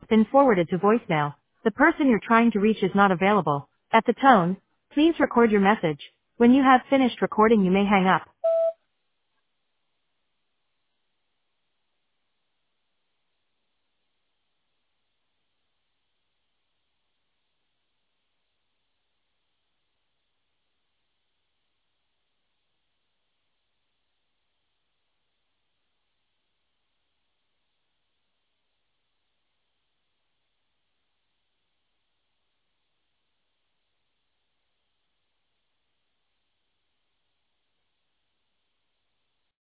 been forwarded to voicemail. The person you're trying to reach is not available. At the tone, please record your message. When you have finished recording, you may hang up.